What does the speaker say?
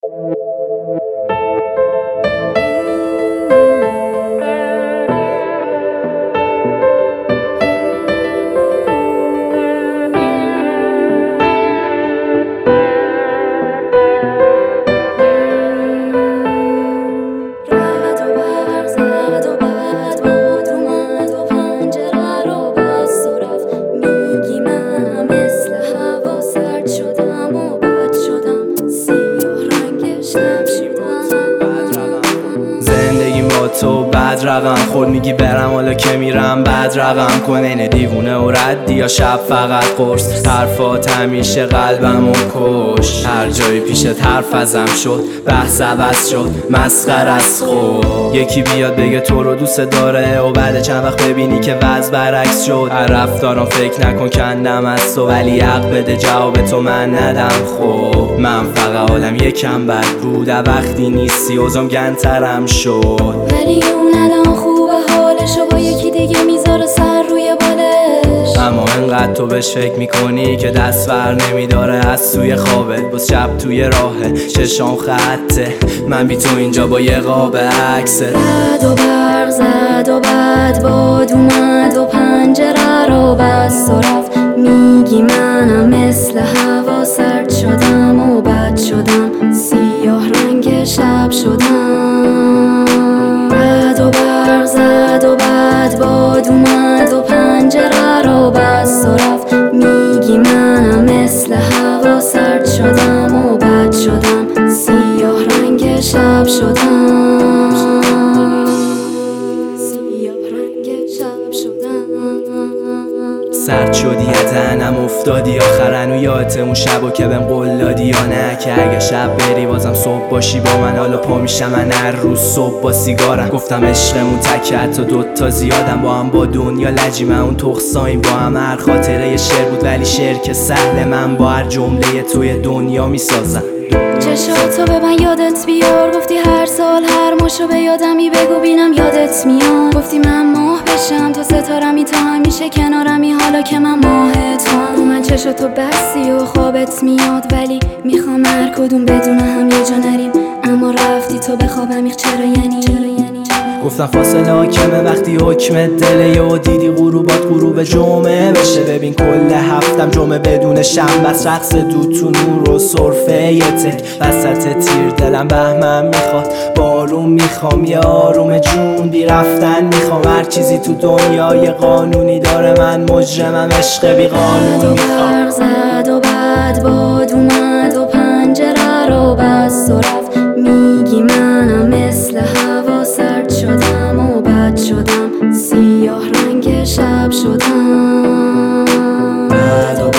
تو بد رقم خود میگی برم حالا که میرم بد رقم کن اینه دیوونه و ردی یا شب فقط قرص حرفات همیشه قلبمو کش هر جایی پیشت حرف ازم شد بحث عوض شد مسخر از خود یکی بیاد بگه تو رو دوست داره و بعد چند وقت ببینی که وضع برعکس شد رفتارم فکر نکن کندم از تو ولی حق بده جواب تو من ندم خب من فقط حالم یکم بد بود وقتی نیستی اوزم گندترم شد ولی اون الان خوبه حالش و با یکی دیگه میذاره سر روی بالش اما انقدر تو بهش فکر میکنی که دست بر نمیداره از توی خوابه باز شب توی راهه چشام خطه من بی تو اینجا با یه قاب عکسه رد و برق زد و بعد باد اومد و پنجره رو بست و رفت میگی منم مثل هوا سرد شدم و بد شدم سیاه رنگ شب شدم رد و برق زد و بعد باد اومد و پنجره رو بست و رفت میگی منم مثل هوا سرد شدم و بد شدم سیاه رنگ شب شدم سیاه رنگ شب شدم سرد شدی یا تنم افتادی آخرن و یادت اون شبو که بهم قول دادی یا نه که اگه شب بری بازم صبح باشی با من حالا پا میشم من هر روز صبح با سیگارم گفتم عشقمون تکه حتی دوتا زیادم با هم با دنیا لجیم اون تخصاییم با هم هر خاطره یه شعر بود ولی شعر که سهل من با هر جمله توی دنیا میسازم چشاتو به من یادت بیار گفتی هر سال هر ماشو به یادمی بگو بینم یادت میاد گفتی من ماه بشم تو ستارمی تا همیشه کنارمی حالا که من ماه تو من چشاتو بستی و خوابت میاد ولی میخوام هر کدوم بدون هم یه جا نریم اما رفتی تو به خواب عمیق چرا یعنی گفتم فاصله حاکمه وقتی حکم دله و دیدی غروب جمعه بشه ببین کل هفتم جمعه بدون شنبه است رقص دود تو نور و سرفه یه تک وسط تیر دلم بهمن میخواد بارون میخوام یه آروم جون بی رفتن میخوام هر چیزی تو دنیای قانونی داره من مجرمم عشق بی قانون میخوام زد و بعد باد اومد و پنجره رو بست و رفت میگی منم مثل هوا سرد شدم و بد شدم سیاه رنگ شب شدم